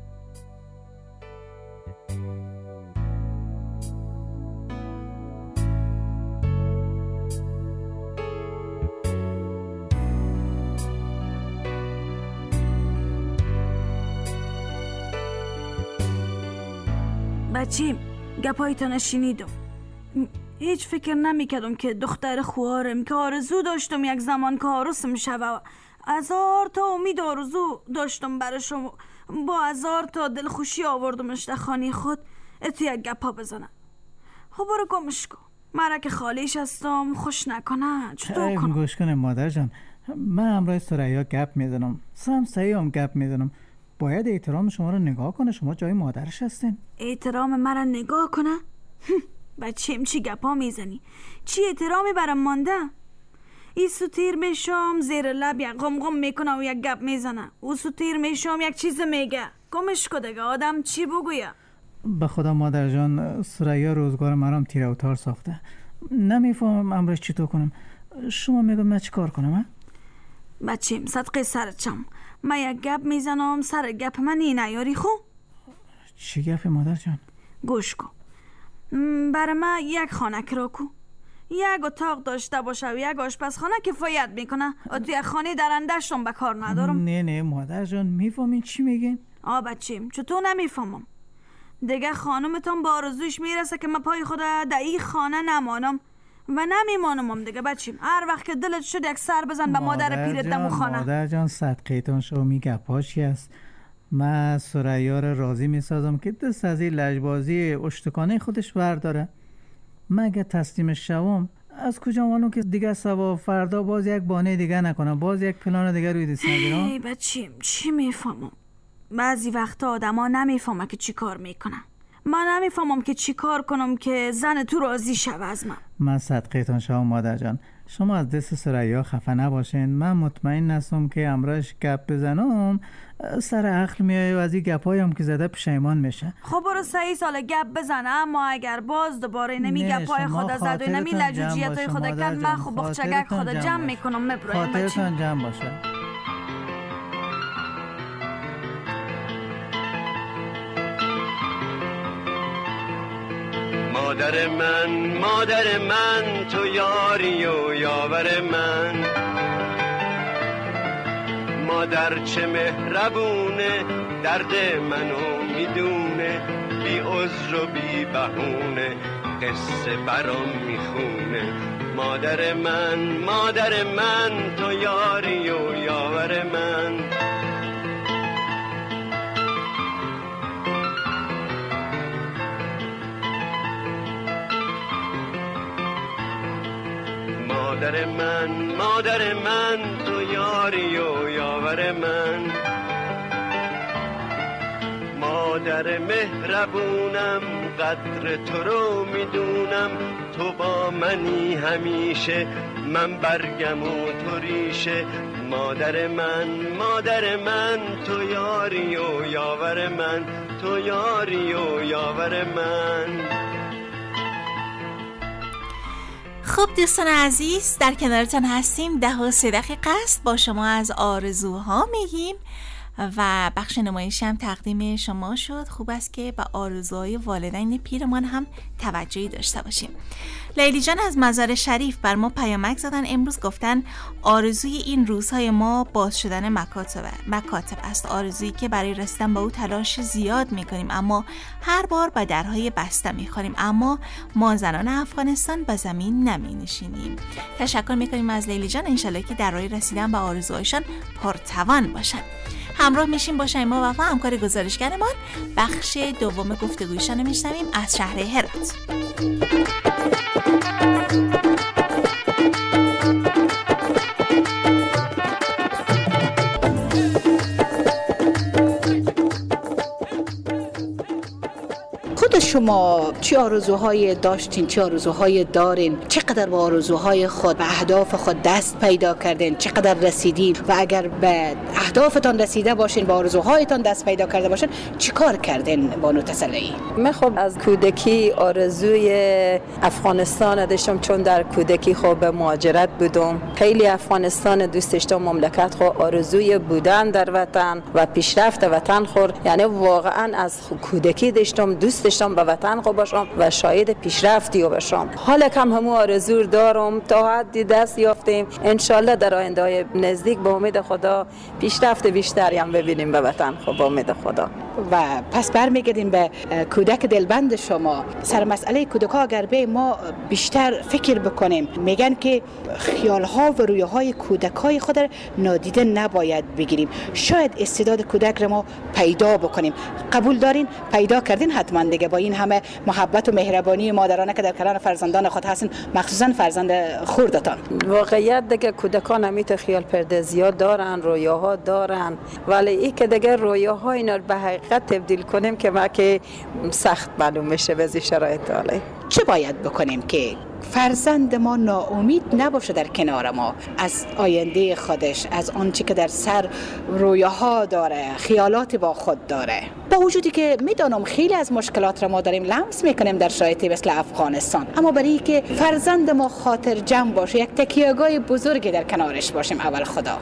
بچیم گپایتان شنیدم. هیچ فکر نمیکردم که دختر خوارم که آرزو داشتم یک زمان که عروسم شوه. هزار تا امید آرزو داشتم برای شما. با هزار تا دلخوشی آوردمش در خانه خود. اتو یک گپا بزنم. خب برو گمش کن. مرا که خالیش هستم خوش نکنه. چطور کنم؟ گوش کنه مادر جان، من همراه سریا گپ میزنم. سعیم گپ میزنم. باید احترام شما رو نگاه کنه. شما جای مادرش هستین. احترام مرا نگاه کنه؟ بچیم چی گپا میزنی؟ چی احترامی برام مانده؟ ایسو تیر میشم زیر لب یک غم میکنه و یک گپ میزنه. اوسو تیر میشم یک چیز میگه. گمش کو دیگه. آدم چی بگویه؟ به خدا مادر جان، سریا روزگار مرام تیر و تار ساخته. نمیفهمم امرش چطور کنم. شما میگم من چی کار کنم؟ بچیم صدقه سرچم. من یک گپ میزنم سر گپ من نیاری خو؟ چی گپی مادر جان؟ گوش کن. برای من یک خانک را کو. یک اتاق داشته باشه و یک آشپزخانه کفایت میکنه. توی خانه درنده‌شون به کار ندارم. نه مادر جان، میفهمین چی میگین؟ بچیم چطور نمیفهمم؟ دیگه خانومتان با آرزوش میرسه که من پای خود در این خانه نمانم و نمیمانم دیگه بچیم. هر وقت که دلت شد یک سر بزن به مادر پیرت دمو خانه. مادر جان صدقیتون شو میگه پاشی است. من ثریا را راضی میسازم که دست از این لجبازی اشتکانه خودش برداره. مگه تسلیمش شوم از کجا معلوم که دیگه صبح فردا باز یک بانه دیگه نکنم، باز یک پلان دیگه روی دست نگیرم. ای بچیم چی میفهمم؟ بعضی وقتا آدما نمیفهمه که چی کار میکنن. من نمیفهمم که چی کار کنم که زن تو راضی شوه از من صدقیتون شوم مادر جان. شما از دست ثریا خفه نباشین. من مطمئن هستم که امرش گپ بزنم سر عقل میای و از این گپایم که زده پشیمان میشه. خب برو 3 سال گپ بزنه، اما اگر باز دوباره نمی گپای خود زد و نمی لجوجیتای خود کرد، من خب بخچگک خود جمع میکنم میبرایم. خاطرتان جمع باشه. مادر من تو یاری و یاور من. مادر چه مهربونه، درد منو میدونه، بی عذر و بی بهونه قصه برام میخونه. مادر من تو یاری و یاور من. مادر من تو یاری و یاور من. مادر مهربونم، قدر تو رو میدونم، تو با منی همیشه، من برگم و تو ریشه. مادر من تو یاری و یاور من، تو یاری و یاور من. خب دوستان عزیز، در کنارتان هستیم. 10 است با شما از آرزوها میگیم و بخش نمایشی هم تقدیم شما شد. خوب است که به آرزوهای والدین پیرمان هم توجهی داشته باشیم. لیلی جان از مزار شریف بر ما پیامک زدن. امروز گفتن آرزوی این روزهای ما باز شدن مکاتب است. آرزویی که برای رسیدن به او تلاش زیاد میکنیم اما هر بار به درهای بسته میخوریم، اما ما زنان افغانستان به زمین نمینشینیم. تشکر میکنیم از لیلی جان. انشالله که در راه رسیدن به آرزوهایشان پرتوان باشن. همراه میشیم با شیما وفا همکار گزارشگرمان. بخش دوم گفتگویشان رو میشنویم از شهر هرات. خود شما چه آرزوهای داشتین، چه آرزوهای دارین، چقدر با آرزوهای خود به اهداف خود دست پیدا کردین، چقدر رسیدین و اگر به اهدافتان رسیده باشین، به آرزوهایتان دست پیدا کرده باشین، چی کار کردین بانو تسلی؟ من خب از کودکی آرزوی افغانستان داشتم، چون در کودکی خب به مهاجرت بودم. خیلی افغانستان دوست داشتم، مملکت خب آرزوی بودن در وطن و پیشرفت وطن خور، یعنی واقعا از کودکی داشتم دوست داشتم به وطن خو باشم و شاید پیشرفتی باشم. حالا کم همو آرزو دارم تا حدی دست یافتیم. انشالله در آینده نزدیک به امید خدا پیشرفت بیشتری هم ببینیم به وطن خو با امید خدا. و پس برمیگردیم به کودک دلبند شما. سر مسئله کودک‌ها اگر به ما بیشتر فکر بکنیم، میگن که خیال‌ها و رویاهای کودک‌های خود را نادیده نباید بگیریم. شاید استعداد کودک را ما پیدا بکنیم. قبول دارین؟ پیدا کردین حتما دیگه با این همه محبت و مهربانی مادرانه که در کنار فرزندان خود هستین، مخصوصا فرزند خردتان. واقعیت دیگه کودکان همیت خیال پردازی‌ها دارن، رویاها دارن، ولی این که دیگه رویاها اینا به حقیقت تبدیل کنیم که ما که سخت معلوم میشه به شرایط حاله. چه باید بکنیم که فرزند ما ناامید نباشه در کنار ما از آینده خودش، از آنچه که در سر رویاها داره، خیالات با خود داره؟ با وجودی که میدانم خیلی از مشکلات را ما داریم لمس میکنیم در شرایطی مثل افغانستان، اما برای که فرزند ما خاطر جمع باشه، یک تکیه‌گاه بزرگی در کنارش باشیم اول خدا.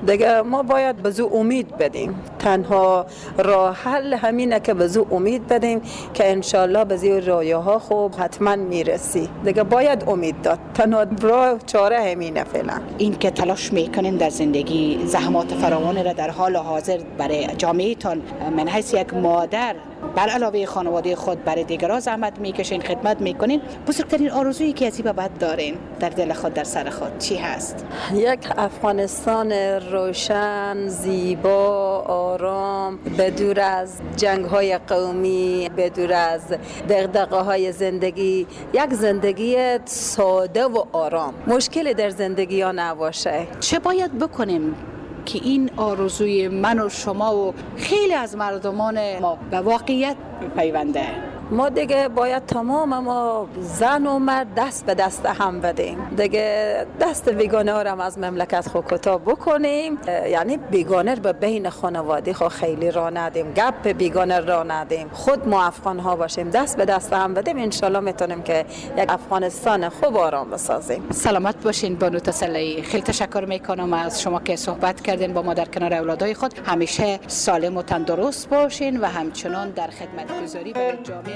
دیگه ما باید به زو امید بدیم. تنها راه حل همینه که به زو امید بدیم که انشالله به زیر رویاها خوب حتما میرسی. دیگه باید امید داد. تنها راه چاره همینه فعلا. این که تلاش میکنین در زندگی زحمات فراوانی را در حال حاضر برای جامعهتان من حیث یک مادر بر علاوه خانواده خود برای دیگران زحمت میکشین، خدمت میکنین، بزرگترین آرزویی که از این بعد دارین در دل خود، در سر خود چی هست؟ یک افغانستان روشن، زیبا، آرام، بدور از جنگ‌های قومی، بدور از دغدغه‌های زندگی، یک زندگی ساده و آرام. مشکلی در زندگی ها نباشه. چه باید بکنیم که این آرزوی من و شما و خیلی از مردمان ما به واقعیت پیونده؟ ما دیگه باید تمام ما زن و مرد دست به دست هم بدیم. دیگه دست بیگانه ها رو از مملکت خود کوتاه بکنیم. یعنی بیگانه به بین خانواده خود خیلی راه ندیم، گپ بیگانه راه ندیم، خود ما افغان ها باشیم، دست به دست هم بدیم. انشالله میتونیم که یک افغانستان خوب آرام بسازیم. سلامت باشین بانو تسلی. خیلی تشکر میکنم از شما که صحبت کردین با ما در کنار اولادای خود. همیشه سالم و تندرست باشین و همچنان در خدمتگزاری برای جامعه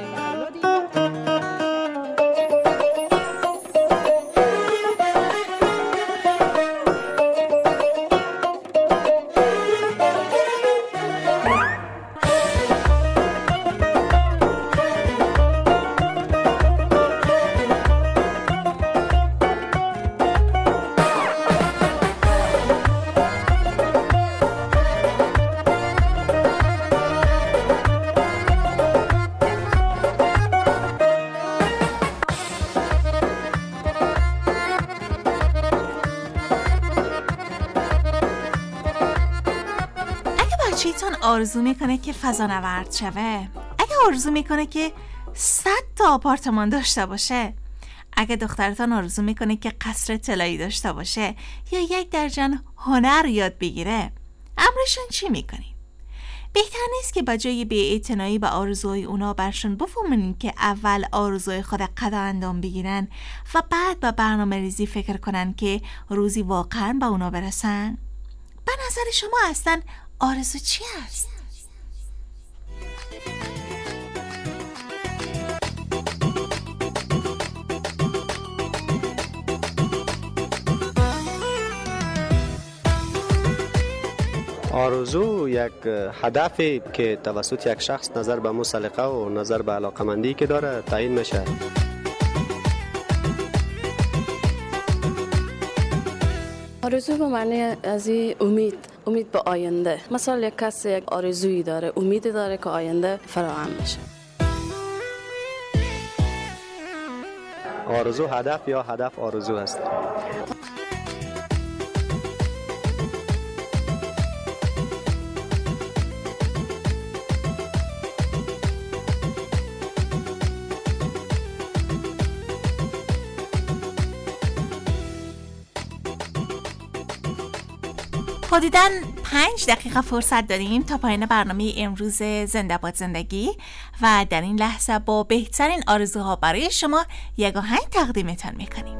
آرزو میکنه که فضانورد شوه، اگه آرزو میکنه که 100 تا آپارتمان داشته باشه، اگه دخترتان آرزو میکنه که قصر طلایی داشته باشه یا 1 درجن هنر یاد بگیره، امرشون چی میکنین؟ بهتر نیست که بجای بی‌اعتنایی به آرزوهای اونا برشون بفهمونین که اول آرزوهای خود قدا اندام بگیرن و بعد به برنامه ریزی فکر کنن که روزی واقعا به اونا برسن؟ به نظر شما اصلا آرزو چی است؟ آرزو یک هدفی که توسط یک شخص نظر به مسلقه و نظر به علاقمندی که داره تعیین میشه. آرزو به معنی از امید به آینده. مثلا یک کس یک آرزویی داره، امیدی داره که آینده فراهم میشه. آرزو هدف یا هدف آرزو است. حدوداً 5 دقیقه فرصت داریم تا پایان برنامه امروز زنده باد زندگی و در این لحظه با بهترین آرزوها برای شما یک آهنگ تقدیمتان میکنیم.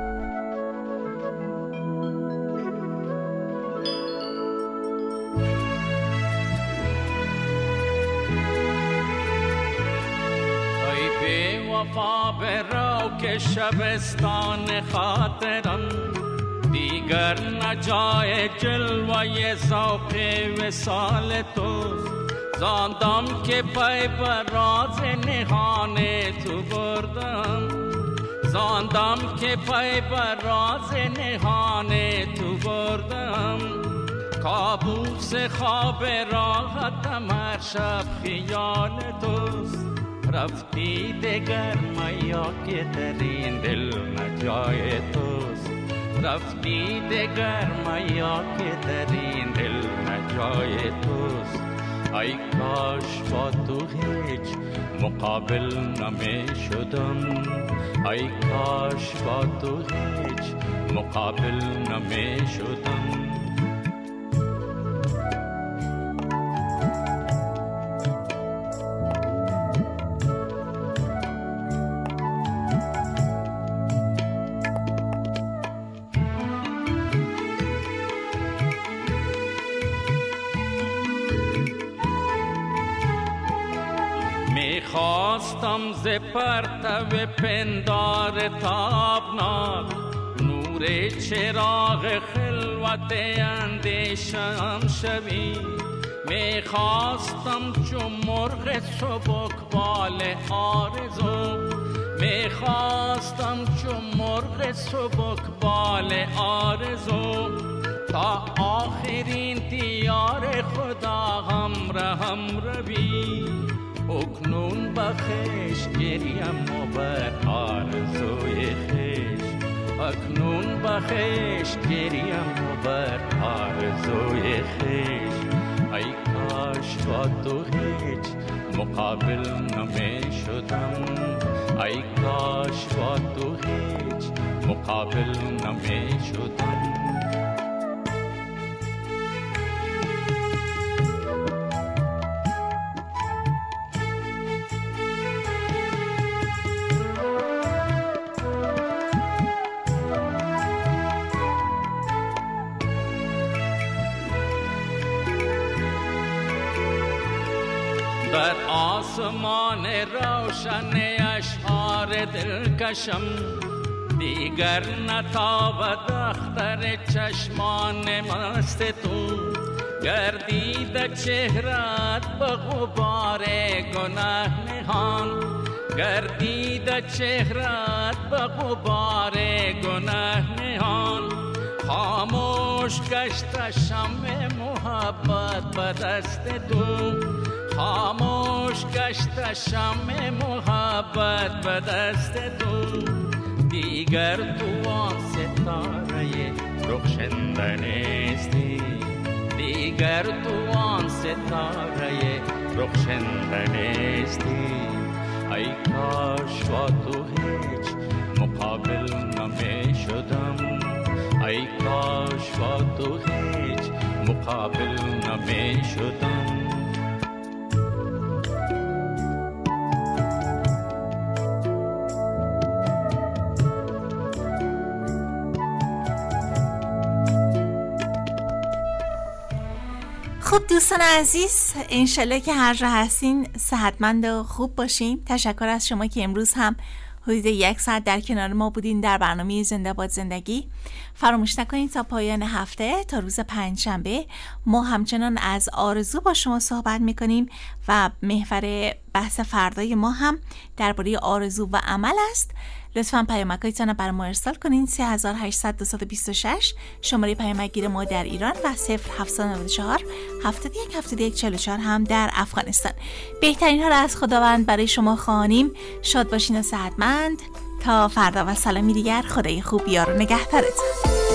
ای بی وفا برو که شبستان خاطرم دیگر نجای جلوه ذوق وصال توست. زاندم که پی بر راز نهان تو بردم، زاندم که پی بر راز نهان تو بردم. کابوس خواب راحتم هر شب خیال توست. رفتی دگر میا که در این دل نجای توست. رفتی دگر میا که در این دل نجای توست. ای کاش با تو هیچ مقابل نمی شدم، ای کاش با تو هیچ مقابل نمی شدم. خواستم ز پرتو پندار تابناک نور چراغ خلوت اندیشم شوی. میخواستم چون مرغ سبکبال آرزو، میخواستم چون مرغ سبکبال آرزو تا آخرین دیار خدا هم روی. اکنون بخش گریم و بر آرزوی خیش، اکنون بخش گریم و بر آرزوی خیش. ای کاش با تو هیچ مقابل نمی شدم، ای کاش با تو هیچ مقابل نمی شدم. در آسمان روشن اشعار دلکشم دیگر نتابد اختر چشمان مست تو. گردیده چهرت به غبار گناه نهان، گردیده چهرت به غبار گناه نهان. خاموش گشت شمع محبت به دست تو، خاموش گشت شمع محبت به دست تو. دیگر تو آن ستاره رخشنده نیستی، دیگر تو آن ستاره رخشنده نیستی. ای کاش با تو هیچ مقابل نمی شدم، ای کاش با تو هیچ مقابل نمی شدم. خب دوستان عزیز، انشالله که هر جا هستین صحتمند و خوب باشین. تشکر از شما که امروز هم حدود 1 ساعت در کنار ما بودین در برنامه زنده باد زندگی. فراموش نکنید تا پایان هفته، تا روز پنجشنبه، ما همچنان از آرزو با شما صحبت میکنیم و محور بحث فردای ما هم درباره آرزو و عمل است. لطفاً پیامک‌هایتان را برای ما ارسال کنین. 3800 شماره پیامک‌گیر ما در ایران و 0794 71 71 44 هم در افغانستان. بهترین ها را از خداوند برای شما خواهانیم. شاد باشین و صحتمند. تا فردا و سلامی دیگر. خدای خوب یار و نگهدارتون.